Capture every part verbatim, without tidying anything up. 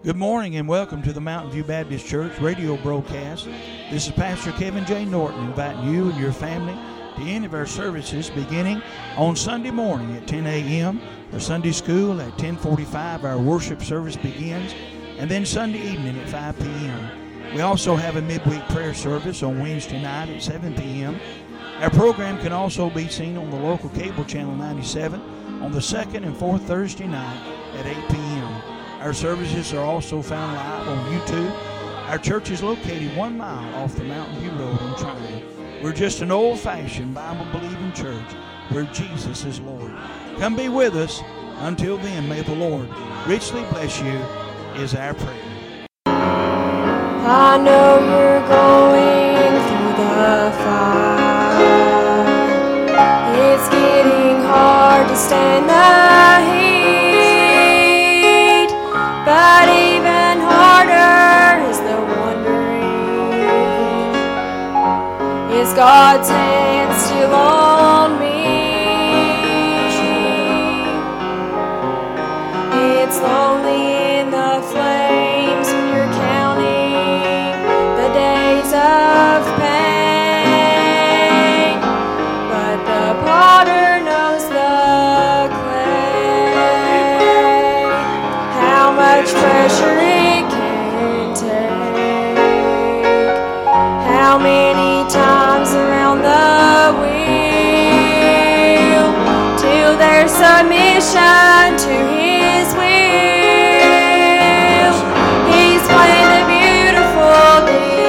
Good morning and welcome to the Mountain View Baptist Church radio broadcast. This is Pastor Kevin J. Norton inviting you and your family to any of our services beginning on Sunday morning at ten a.m. for Sunday school. At ten forty-five our worship service begins, and then Sunday evening at five p.m. We also have a midweek prayer service on Wednesday night at seven p.m. Our program can also be seen on the local cable channel ninety-seven on the second and fourth Thursday night at eight p.m. Our services are also found live on YouTube. Our church is located one mile off the Mountain View Road in Tryon. We're just an old-fashioned Bible-believing church where Jesus is Lord. Come be with us. Until then, may the Lord richly bless you is our prayer. I know you're going through the fire. It's getting hard to stand the heat. But even harder is the wondering, is God's hand still on me? It's lonely in the flames when you're counting the days of pain, but the potter knows the clay, how much pressure it can take, how many times around the wheel, till there's submission to His will. He's planned a beautiful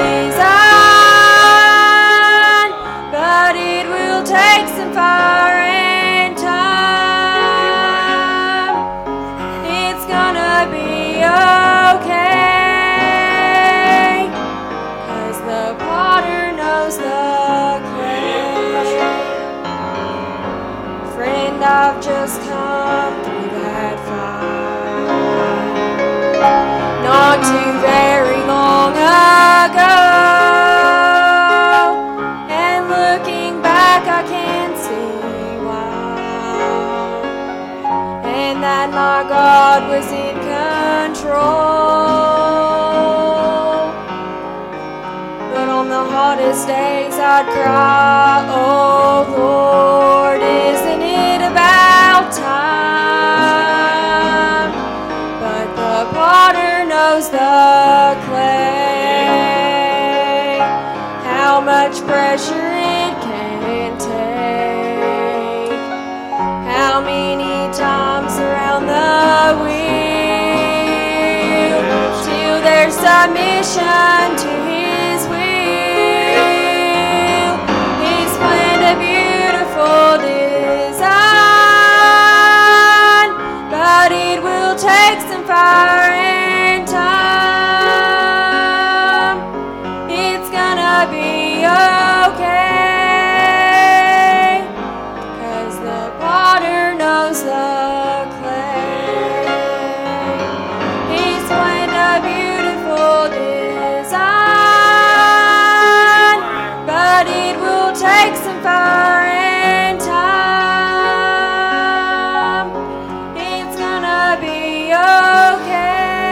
design, but it will take some fire and time. It's gonna be okay, 'cause the potter knows the clay. Friend, I've just come through that fire not too very long ago, and looking back I can see why, and that my God was in control. But on the hottest days I'd cry, oh Lord, isn't it about time? But the potter knows the clay, how much pressure it can take, how many times around the wheel, till there's submission to His will. He's planned a beautiful design, but it will take some fire and time. It's gonna be okay, 'cause the potter knows the clay. He's planned a beautiful design, but it will take some fire and time. It's gonna be okay.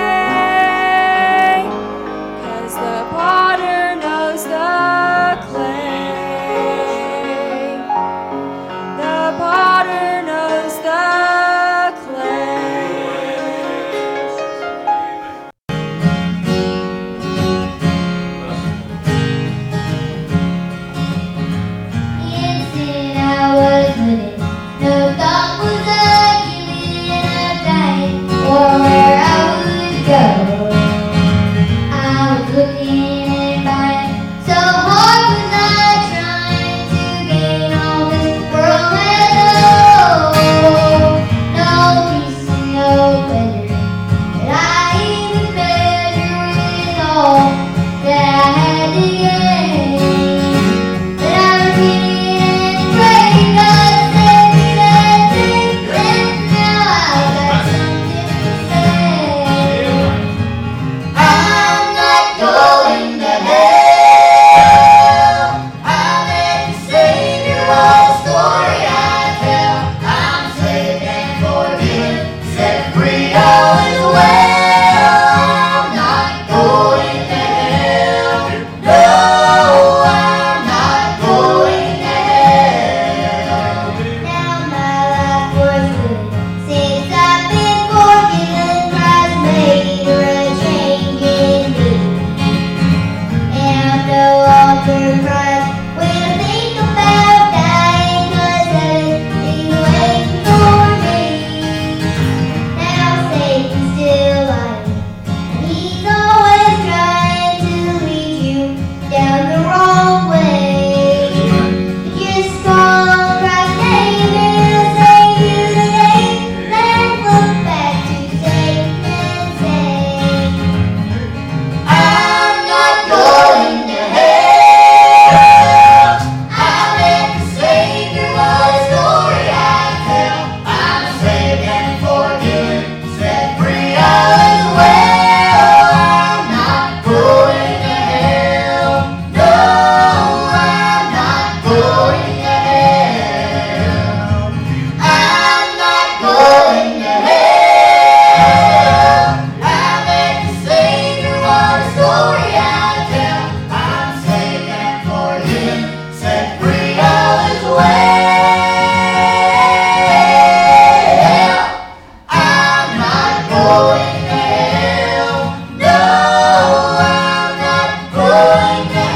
going to hell. No, I'm not going to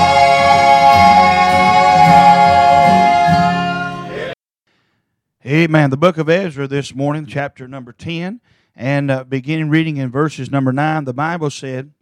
hell. Amen. The book of Ezra this morning, chapter number ten, and uh, beginning reading in verses number nine, the Bible said,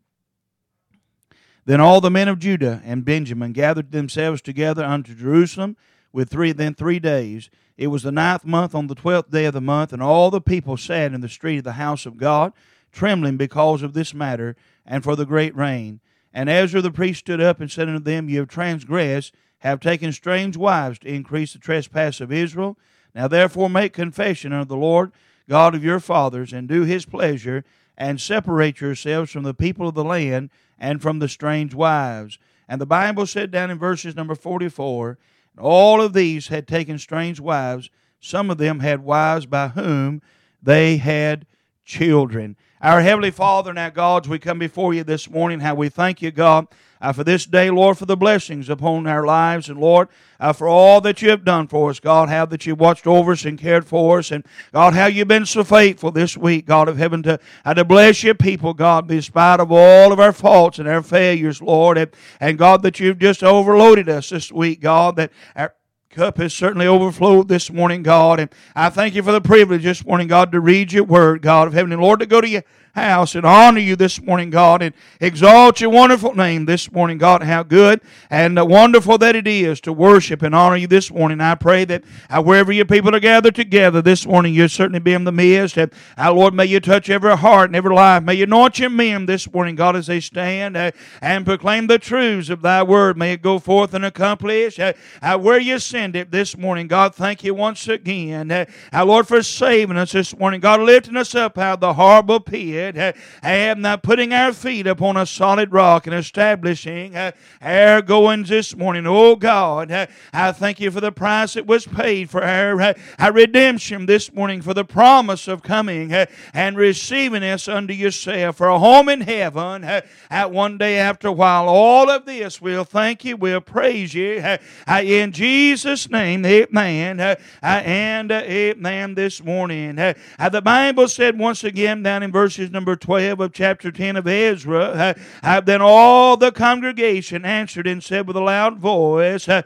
Then all the men of Judah and Benjamin gathered themselves together unto Jerusalem with three then three days. It was the ninth month on the twelfth day of the month, and all the people sat in the street of the house of God, trembling because of this matter, and for the great rain. And Ezra the priest stood up and said unto them, Ye have transgressed, have taken strange wives to increase the trespass of Israel. Now therefore make confession unto the Lord God of your fathers, and do his pleasure, and separate yourselves from the people of the land, and from the strange wives. And the Bible said down in verses number forty-four, all of these had taken strange wives. Some of them had wives by whom they had children. Our Heavenly Father and our gods, we come before you this morning. How we thank you, God, uh, for this day, Lord, for the blessings upon our lives. And, Lord, uh, for all that you have done for us, God, how that you watched over us and cared for us. And, God, how you've been so faithful this week, God of heaven, to, uh, to bless your people, God, in spite of all of our faults and our failures, Lord. And, and God, that you've just overloaded us this week, God, that our cup has certainly overflowed this morning, God, and I thank you for the privilege this morning, God, to read your word, God of heaven, and Lord, to go to your house and honor you this morning, God, and exalt your wonderful name this morning, God. How good and wonderful that it is to worship and honor you this morning. I pray that uh, wherever your people are gathered together this morning, you'll certainly be in the midst. And uh, Lord, may you touch every heart and every life. May you anoint your men this morning, God, as they stand uh, and proclaim the truths of thy word. May it go forth and accomplish uh, uh, where you send it this morning. God, thank you once again, uh, uh, Lord, for saving us this morning. God, lifting us up out of the horrible pit, Uh, and uh, putting our feet upon a solid rock and establishing uh, our goings this morning. Oh God, uh, I thank you for the price that was paid for our, uh, our redemption this morning, for the promise of coming uh, and receiving us unto yourself for a home in heaven uh, at one day after a while. All of this we'll thank you, we'll praise you uh, uh, in Jesus' name, amen, uh, uh, and uh, amen this morning. Uh, uh, the Bible said once again down in verses number twelve of chapter ten of Ezra, uh, uh, then all the congregation answered and said with a loud voice, uh,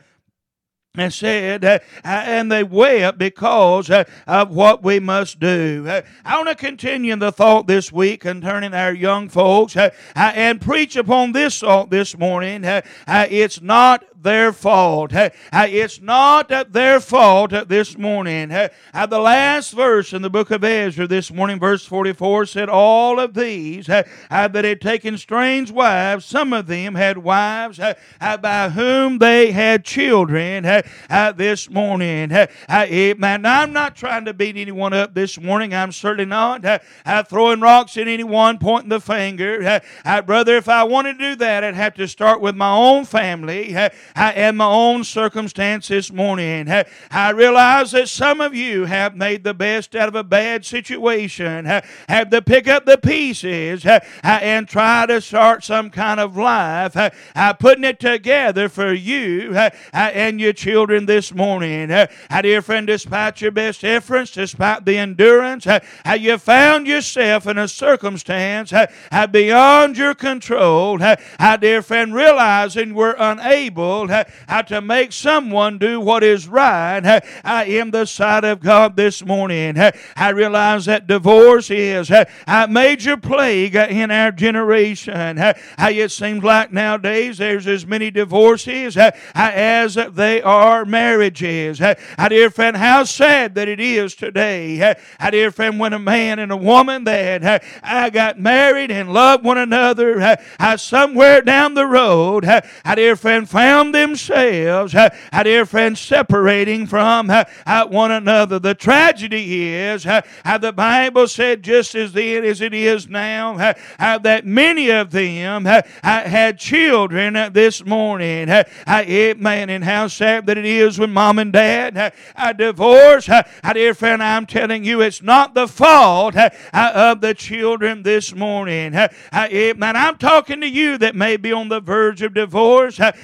and said, uh, and they wept because uh, of what we must do. Uh, I want to continue in the thought this week concerning our young folks uh, uh, and preach upon this thought this morning. Uh, uh, it's not their fault. Uh, uh, it's not uh, their fault uh, this morning. Uh, uh, the last verse in the book of Ezra this morning, verse forty-four, said, all of these uh, uh, that had taken strange wives, some of them had wives uh, uh, by whom they had children. Uh, Uh, this morning. Uh, uh, amen. Now, I'm not trying to beat anyone up this morning. I'm certainly not uh, uh, throwing rocks at anyone, pointing the finger. Uh, uh, brother, if I wanted to do that, I'd have to start with my own family uh, uh, and my own circumstance this morning. Uh, I realize that some of you have made the best out of a bad situation, uh, have to pick up the pieces uh, uh, and try to start some kind of life, uh, uh, putting it together for you uh, uh, and your children. Children this morning. Uh, how dear friend, despite your best efforts, despite the endurance, uh, how you found yourself in a circumstance uh, uh, beyond your control. Uh, how dear friend, realizing we're unable uh, uh, to make someone do what is right uh, uh, in the sight of God this morning. Uh, I realize that divorce is uh, a major plague uh, in our generation. Uh, how it seems like nowadays there's as many divorces uh, uh, as they are Our marriages. Uh, I dear friend, how sad that it is today. Uh, I dear friend, when a man and a woman that uh, I got married and loved one another, uh, I somewhere down the road, uh, I dear friend, found themselves, uh, I dear friend, separating from uh, uh, one another. The tragedy is, uh, uh, the Bible said just as then as it is now, uh, uh, that many of them uh, uh, had children uh, this morning. Uh, uh, amen. And how sad that it is when mom and dad uh, uh, divorce. Uh, uh, dear friend, I'm telling you, it's not the fault uh, uh, of the children this morning. Uh, uh, amen. I'm talking to you that may be on the verge of divorce. Uh, uh, dear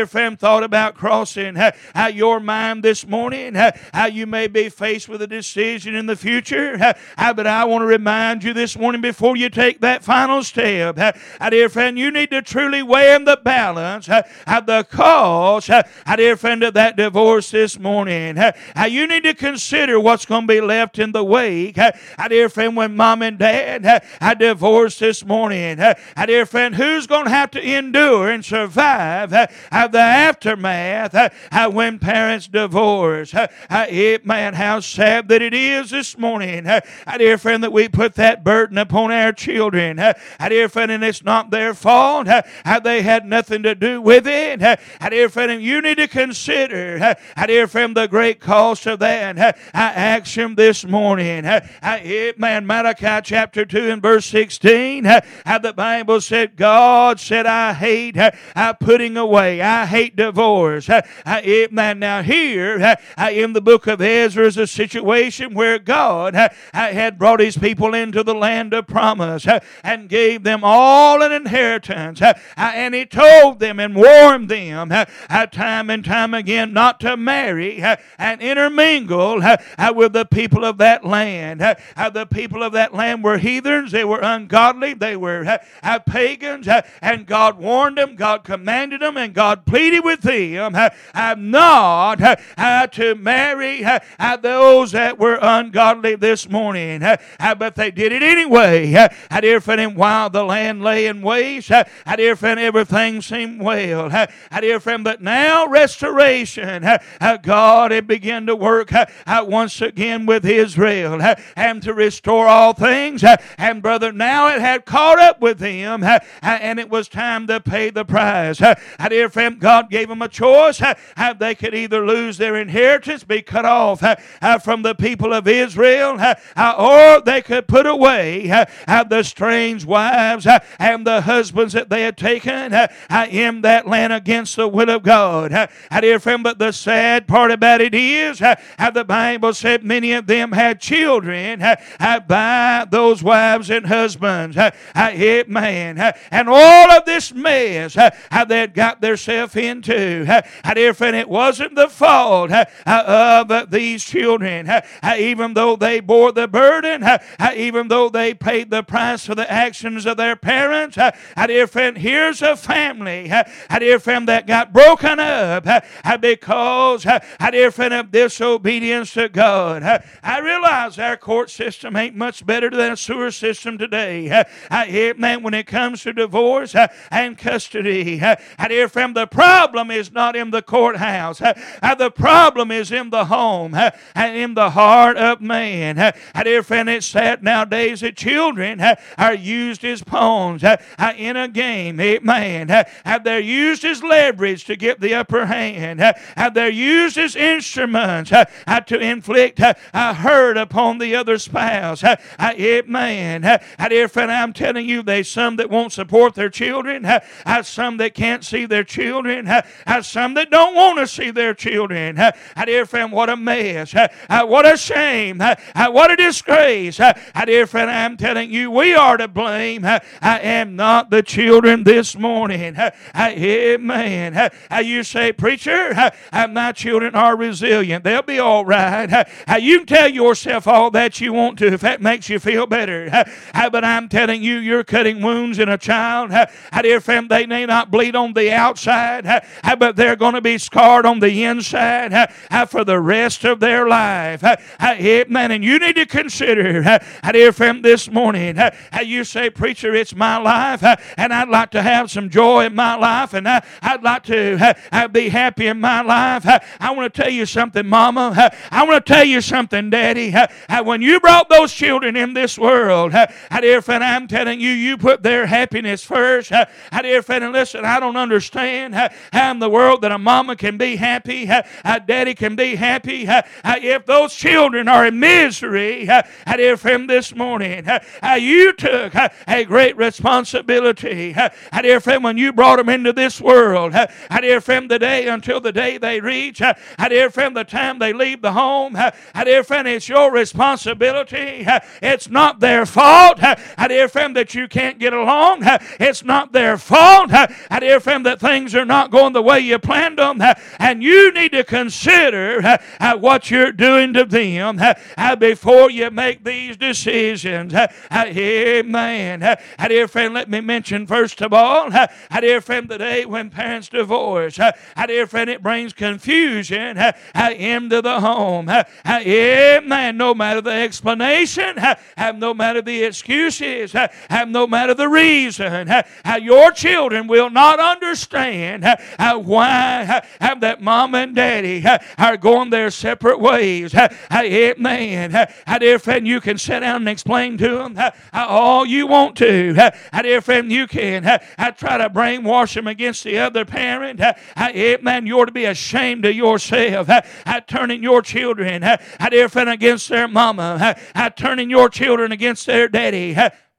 dear friend, thought about crossing uh, uh, your mind this morning, uh, how you may be faced with a decision in the future. Uh, uh, but I want to remind you this morning, before you take that final step, uh, uh, dear friend, you need to truly weigh in the balance uh, uh, the cost, uh, uh, dear friend, of that divorce this morning. Uh, uh, you need to consider what's going to be left in the wake. Uh, uh, dear friend, when mom and dad uh, are divorced this morning, uh, uh, dear friend, who's going to have to endure and survive uh, uh, the aftermath uh, uh, when parents divorce? Uh, uh, it, man, how sad that it is this morning, uh, uh, dear friend, that we put that burden upon our children. Uh, uh, dear friend, and it's not their fault. Uh, uh, they had nothing to do with it. Uh, uh, dear friend, you need to consider, uh, uh, dear friend, the great cost of that uh, uh, action this morning. Uh, uh, it, man, Malachi chapter two and verse sixteen, uh, uh, the Bible said, God said, I hate uh, uh, putting away. I hate divorce. Uh, uh, it, man, now here uh, uh, in the book of Ezra is a situation where God uh, uh, had brought his people into the land of promise uh, and gave them all an inheritance. Uh, uh, and he told them and warned them uh, uh, time and time again not to marry uh, and intermingle uh, uh, with the people of that land. Uh, uh, the people of that land were heathens. They were ungodly. They were uh, uh, pagans. Uh, and God warned them. God commanded them. And God pleaded with them uh, uh, not uh, uh, to marry uh, uh, those that were ungodly this morning. Uh, uh, but they did it anyway. Uh, uh, dear friend, while the land lay in waste, uh, uh, dear friend, everything seemed well. Uh, uh, dear friend, but now restoration. Uh, uh, God had begun to work uh, uh, once again with Israel uh, and to restore all things. Uh, and brother, now it had caught up with them uh, uh, and it was time to pay the price. Uh, uh, dear friend, God gave them a choice. Uh, uh, they could either lose their inheritance, be cut off uh, uh, from the people of Israel, uh, uh, or they could put away uh, uh, the strange wives uh, and the husbands that they had taken uh, uh, in that land against the will of God. Uh, uh, dear friend, but the sad part about it is uh, uh, the Bible said many of them had children uh, uh, by those wives and husbands. Uh, uh, it, man, uh, and all of this mess uh, uh, they had got themselves into. Uh, uh, dear friend, it wasn't the fault uh, uh, of uh, these children, uh, uh, even though they bore the burden, uh, uh, even though they paid the price for the actions of their parents. Uh, uh, dear friend, here's a family, uh, uh, dear friend, that got broken up uh, uh, because, uh, uh, dear friend, of disobedience to God. Uh, I realize our court system ain't much better than a sewer system today. Uh, uh, it, man, when it comes to divorce uh, and custody, uh, uh, dear friend, the problem is not in the courthouse. Uh, uh, the problem is in the home uh, and in the heart of man. Uh, uh, dear friend, it's sad nowadays that children uh, are used as pawns uh, uh, in a game. Amen. Uh, uh, they're used as leverage to get the upper hand. Uh, uh, they're used as instruments uh, uh, to inflict uh, uh, hurt upon the other spouse. Uh, uh, amen. Uh, uh, dear friend, I'm telling you, there's some that won't support their children, uh, uh, some that can't see their children, uh, uh, some that don't want to see their children. Uh, uh, dear friend, what a mess. Uh, uh, what a shame. Uh, uh, what a disgrace. Uh, uh, dear friend, I'm telling you, we are to blame. Uh, I am not the children this morning. Uh, uh, amen. Uh, uh, you say, preacher, uh, uh, my children are resilient. They'll be all right. Uh, uh, you can tell yourself all that you want to if that makes you feel better. Uh, uh, but I'm telling you, you're cutting wounds in a child. Uh, uh, dear friend, they may not bleed on the outside, uh, uh, but they're going to be scarred on the inside uh, uh, for the rest of their life. Uh, uh, amen. And you need to consider, uh, uh, dear friend, this morning, uh, uh, you say, preacher, it's my life, uh, and I'd like to have some joy in my life, and uh, I'd like to uh, uh, be happy in my life. Uh, I want to tell you something, Mama. Uh, I want to tell you something, Daddy. Uh, uh, when you brought those children in this world, uh, uh, dear friend, I'm telling you, you put their happiness first. Uh, uh, dear friend, and listen, I don't understand uh, how in the world that a mama can be happy, uh, uh, Daddy can be happy. Uh, uh, if those children are in misery, uh, uh, dear friend, this morning, uh, uh, you took uh, a great responsibility. Uh, uh, dear friend, when you brought them into this world, uh, uh, dear friend, the day until the day they reach, uh, uh, dear friend, the time they leave the home, uh, uh, dear friend, it's your responsibility. Uh, it's not their fault. Uh, I dear friend, that you can't get along. It's not their fault. I dear friend, that things are not going the way you planned them. And you need to consider what you're doing to them before you make these decisions. Amen. I dear friend, let me mention first of all, I dear friend, the day when parents divorce, I dear friend, it brings confusion into the home. Amen. No matter the explanation, no matter the excuses, no matter the reason, your children will not understand why that mom and daddy are going their separate ways. Amen. I dear friend, you can sit down and explain to them all you want to. I dear friend, you can I try to brainwash them against the other parent. Amen. You ought to be ashamed of yourself. Turning your children, I dear friend, against their mama. Turning your children against their daddy.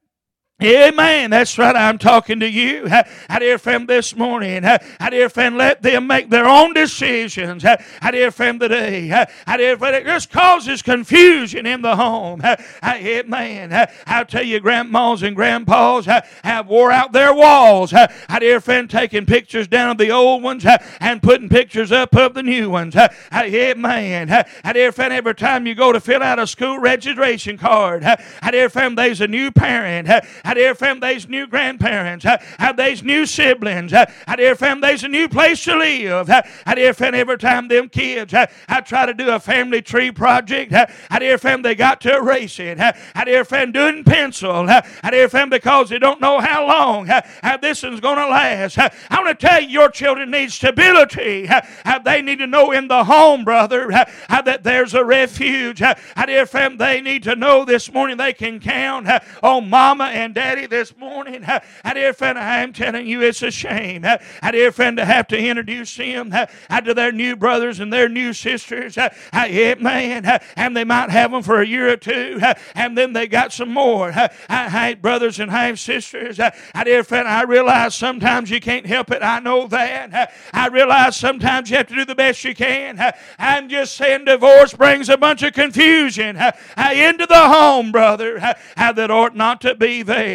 Amen. That's right. I'm talking to you. I dear friend, this morning. I dear friend, let them make their own decisions. I dear friend, today. I dear friend, it just causes confusion in the home. Amen. I'll tell you, grandmas and grandpas have wore out their walls. I dear friend, taking pictures down of the old ones and putting pictures up of the new ones. Amen. I dear friend, every time you go to fill out a school registration card, I dear friend, there's a new parent. I dear friend, there's new grandparents. I, there's new siblings. I, dear friend, there's a new place to live. I, dear friend, every time them kids, I, I try to do a family tree project. I, dear friend, they got to erase it. I, dear friend, do it in pencil. I, dear friend, because they don't know how long I, this one's going to last. I, I want to tell you, your children need stability. I, they need to know in the home, brother, I, that there's a refuge. I, dear friend, they need to know this morning they can count on mama and daddy this morning. I dear friend, I'm telling you, it's a shame. I dear friend, to have to introduce them to their new brothers and their new sisters. Amen. And they might have them for a year or two, and then they got some more. Hi, brothers and hi, sisters. I dear friend, I realize sometimes you can't help it. I know that. I realize sometimes you have to do the best you can. I'm just saying, divorce brings a bunch of confusion into the home, brother, that ought not to be there.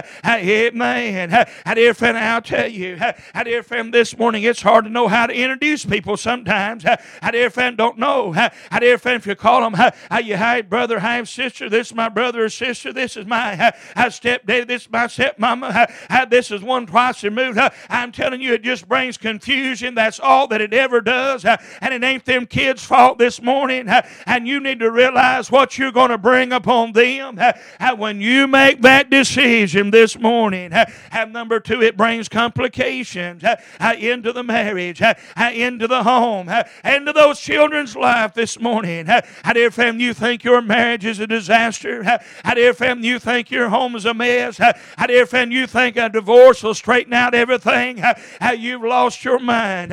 Amen. I dear friend, I'll tell you, I dear friend, this morning it's hard to know how to introduce people sometimes. I dear friend, don't know. I dear friend, if you call them, hi, you hi, brother, hi, sister, this is my brother or sister, this is my stepdaddy, this is my stepmama, this is one twice removed. I'm telling you, it just brings confusion. That's all that it ever does. And it ain't them kids' fault this morning. And you need to realize what you're going to bring upon them when you make that decision this morning. And number two, it brings complications into the marriage, into the home, into those children's life this morning. I dear friend, you think your marriage is a disaster. I dear friend, you think your home is a mess. I dear friend, you think a divorce will straighten out everything. You've lost your mind.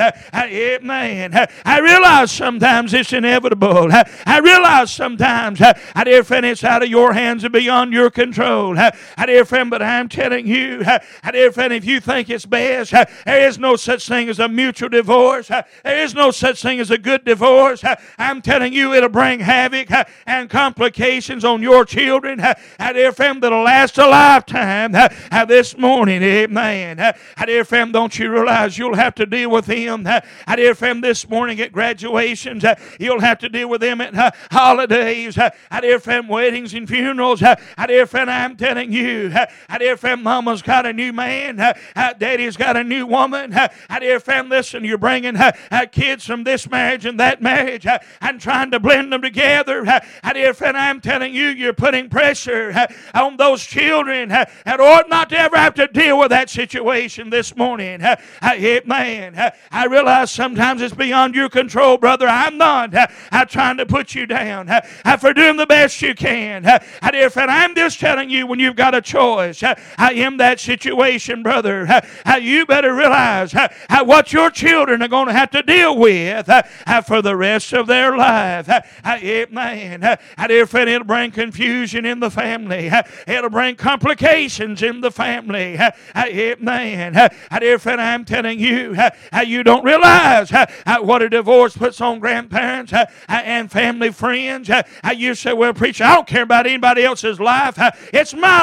Amen. I realize sometimes it's inevitable. I realize sometimes, I dear friend, it's out of your hands and beyond your control. I dear friend, but I'm telling you, I dear friend, if you think it's best, there is no such thing as a mutual divorce. There is no such thing as a good divorce. I'm telling you, it'll bring havoc and complications on your children. I dear friend, that'll last a lifetime. This morning, amen. I dear friend, don't you realize you'll have to deal with them? I dear friend, this morning at graduations, you'll have to deal with them at holidays. I dear friend, weddings and funerals. I dear friend, I'm telling you, I dear friend, mama's got a new man. Daddy's got a new woman. I dear friend, listen, you're bringing kids from this marriage and that marriage and trying to blend them together. I dear friend, I'm telling you, you're putting pressure on those children that ought not to ever have to deal with that situation this morning. Amen. I realize sometimes it's beyond your control, brother. I'm not I'm trying to put you down for doing the best you can. I dear friend, I'm just telling you, when you've got a choice in that situation, brother, you better realize what your children are going to have to deal with for the rest of their life. Amen. I dear friend, it'll bring confusion in the family. It'll bring complications in the family. Amen. I dear friend, I'm telling you, you don't realize what a divorce puts on grandparents and family friends. You say, well, preacher, I don't care about anybody else's life. It's my life.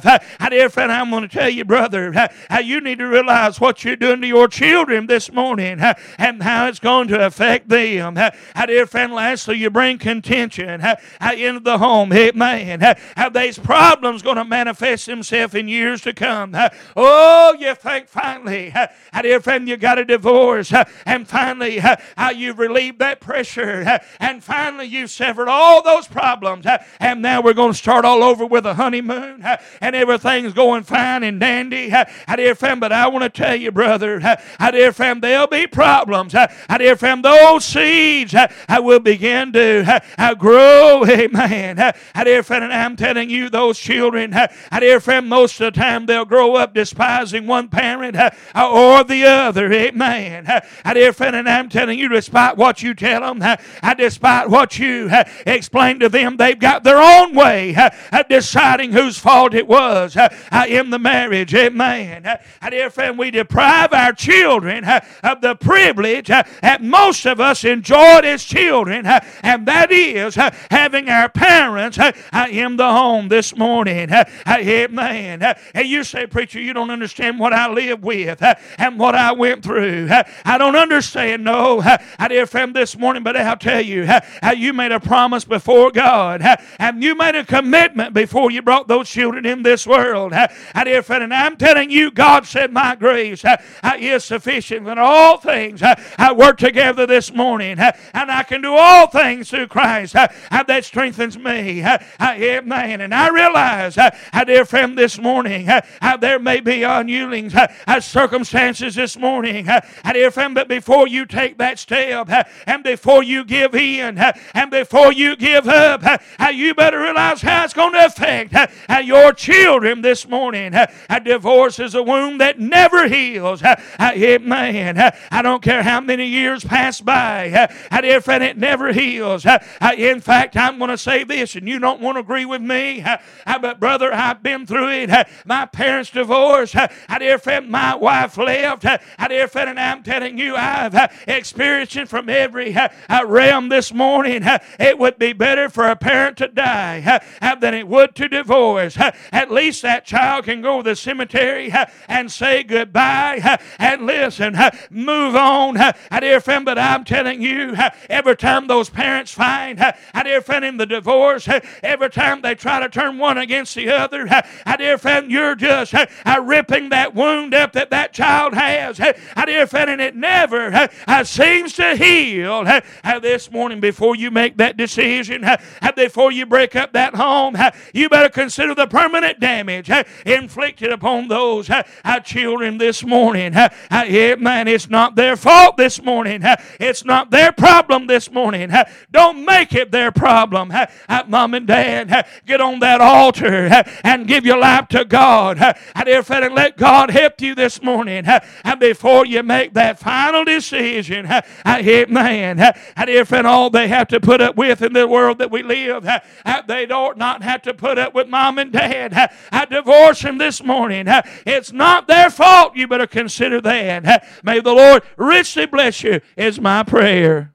Uh, dear friend, I'm going to tell you, brother, uh, how you need to realize what you're doing to your children this morning uh, and how it's going to affect them. Uh, dear friend, lastly, you bring contention uh, into the home. Amen. Uh, how these problems going to manifest themselves in years to come. Uh, oh, you think finally, uh, dear friend, you got a divorce, uh, and finally, uh, how you've relieved that pressure, uh, and finally you've severed all those problems, uh, and now we're going to start all over with a honeymoon, uh, and everything's going fine and dandy. Uh, dear friend, but I want to tell you, brother, uh, dear friend, there'll be problems. Uh, dear friend, those seeds uh, will begin to uh, grow. Amen. Uh, dear friend, and I'm telling you, those children, uh, dear friend, most of the time they'll grow up despising one parent uh, or the other. Amen. Uh, dear friend, and I'm telling you, despite what you tell them, uh, despite what you uh, explain to them, they've got their own way uh, of deciding whose fault it was uh, uh, in the marriage. Amen. Uh, dear friend, we deprive our children uh, of the privilege uh, that most of us enjoyed as children, uh, and that is uh, having our parents uh, uh, in the home this morning. Uh, uh, amen. Uh, and you say, preacher, you don't understand what I live with uh, and what I went through. Uh, I don't understand, no, uh, dear friend, this morning, but I'll tell you, uh, uh, you made a promise before God, uh, and you made a commitment before you brought those children in this world. Uh, uh, dear friend, and I'm telling you, God said, my grace uh, uh, is sufficient, and all things uh, uh, work together this morning, uh, and I can do all things through Christ uh, uh, that strengthens me. Uh, uh, amen. And I realize, uh, uh, dear friend, this morning, uh, uh, there may be unyielding uh, uh, circumstances this morning, uh, uh, dear friend, but before you take that step, uh, and before you give in, uh, and before you give up, uh, uh, you better realize how it's going to affect uh, uh, your children this morning. Uh, uh, divorce is a wound that never heals. Uh, uh, amen. Uh, I don't care how many years pass by, uh, uh, dear friend, it never heals. Uh, uh, in fact, I'm going to say this, and you don't want to agree with me, uh, uh, but brother, I've been through it. Uh, my parents divorced. Uh, uh, dear friend, my wife left. Uh, uh, dear friend, and I'm telling you, I've uh, experienced it from every uh, uh, realm this morning. Uh, it would be better for a parent to die uh, uh, than it would to divorce. Uh, at least that child can go to the cemetery uh, and say goodbye uh, and listen, uh, move on. Uh, uh, dear friend, but I'm telling you, uh, every time those parents find, uh, uh, dear friend, in the divorce, uh, every time they try to turn one against the other, uh, uh, dear friend, you're just uh, uh, ripping that wound up that that child has. Uh, uh, dear friend, and it never uh, uh, seems to heal. Uh, uh, this morning, before you make that decision, uh, uh, before you break up that home, uh, you better consider the permanent damage uh, inflicted upon those uh, uh, children this morning. Uh, uh, yeah, man, it's not their fault this morning. Uh, it's not their problem this morning. Uh, don't make it their problem. Uh, uh, Mom and Dad, uh, get on that altar uh, and give your life to God. Uh, uh, dear friend, and let God help you this morning uh, uh, before you make that final decision. Uh, uh, amen. Uh, uh, dear friend, all they have to put up with in the world that we live, uh, uh, they don't not have to put up with mom and dad. Uh, uh, divorce them this morning. Uh, it's not their fault. You better consider that. Uh, may the Lord richly bless you is my prayer.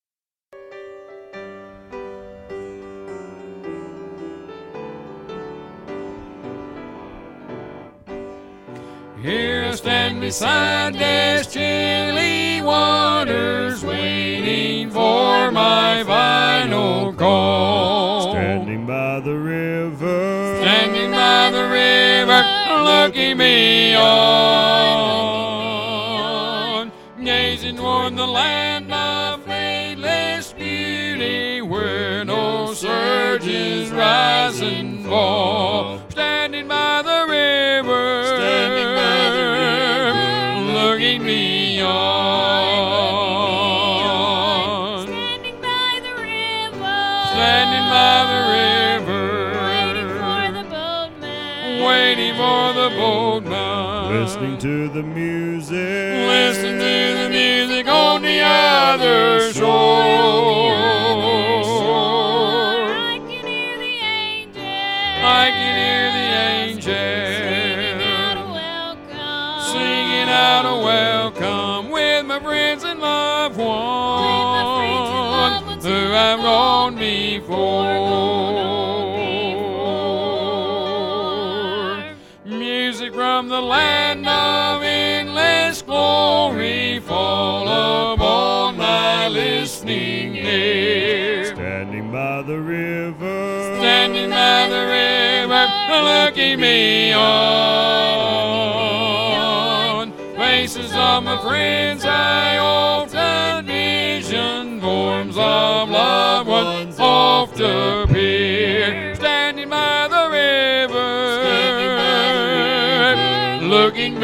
Here I stand beside these chilly waters, waiting for my final call. Standing by the river, Standing by the river, looking beyond, gazing toward the land of fadeless beauty, where no surges rise and fall. Standing by the river, Standing by the river, looking beyond, Standing by the river, standing by the river, waiting for the boatman, waiting for the boatman, listening to the music, listen to the music on the other shore. I can hear the angels, I can hear the singing out a angels welcome, singing out a welcome with my friends and loved ones who have gone before. music from the land of endless glory fall upon my listening ear. Standing by the river, Standing by the river, looking beyond. Faces of my friends I often vision, forms of loved ones oft appear. Standing by the river, looking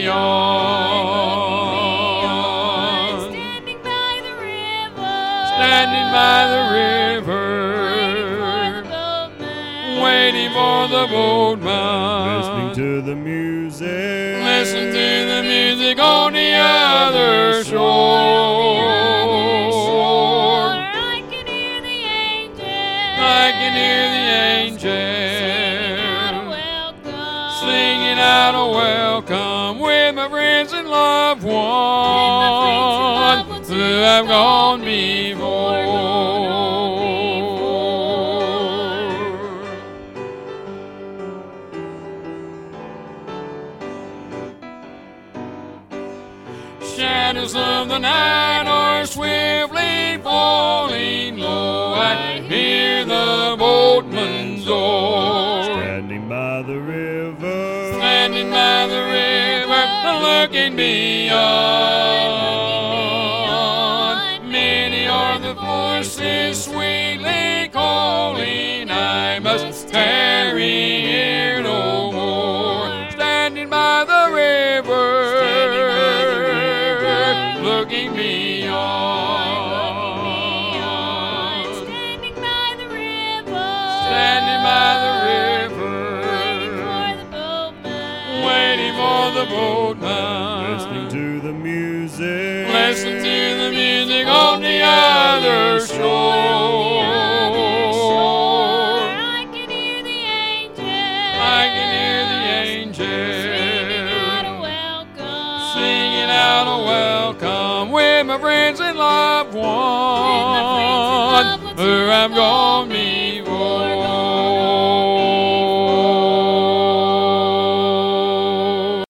beyond. Standing by the river, Standing by the river, waiting for the boatman. listening to the music, Listen to the music on the other shore. I can hear the angels. I can hear the angels singing out a welcome with my friends and loved ones who have gone before. Shadows of the night are swiftly falling low. I hear the boatman's oar. standing by the river, Standing by the river, looking beyond. Many are the voices sweetly calling. I must tarry here no more. Standing by the river, looking beyond. Standing by the river, Standing by the river, waiting for the boatman. listening to the music, Listen to the music on the other shore. I can hear the angels. I can hear the angels singing out a welcome with my friends and loved ones who have gone before.